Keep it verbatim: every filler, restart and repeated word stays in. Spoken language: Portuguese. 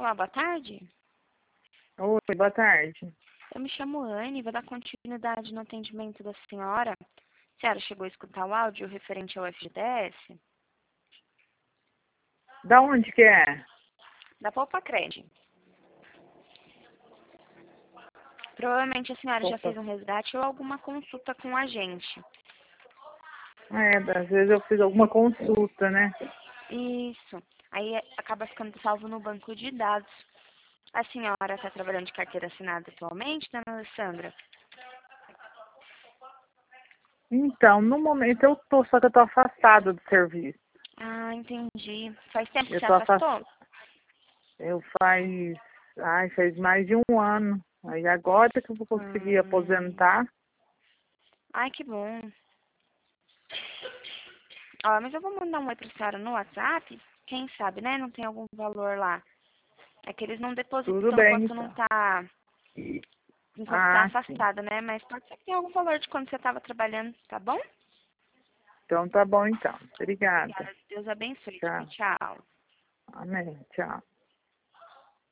Olá, boa tarde. Oi, boa tarde. Eu me chamo Anne, vou dar continuidade no atendimento da senhora. A senhora chegou a escutar o áudio referente ao F G T S? Da onde que é? Da Poupa-Cred. Provavelmente a senhora já Opa. fez um resgate ou alguma consulta com a gente. É, às vezes eu fiz alguma consulta, né? Isso. Aí acaba ficando salvo no banco de dados. A senhora está trabalhando de carteira assinada atualmente, dona Alessandra? Então, no momento eu tô, só que eu tô afastada do serviço. Ah, entendi. Faz tempo que Eu você tô afastou? afastada. Eu faz, ai, faz mais de um ano. Aí agora que eu vou conseguir Hum. aposentar. Ai, que bom. Ó, mas eu vou mandar um oi pra senhora no WhatsApp. Quem sabe, né? Não tem algum valor lá. É que eles não Tudo depositam bem, enquanto não então. tá, enquanto tá Ah, sim. afastada, né? Mas pode ser que tenha algum valor de quando você estava trabalhando, tá bom? Então tá bom, então. Obrigada. Obrigada. Deus abençoe. Tchau, Tchau. tchau. Amém. Tchau.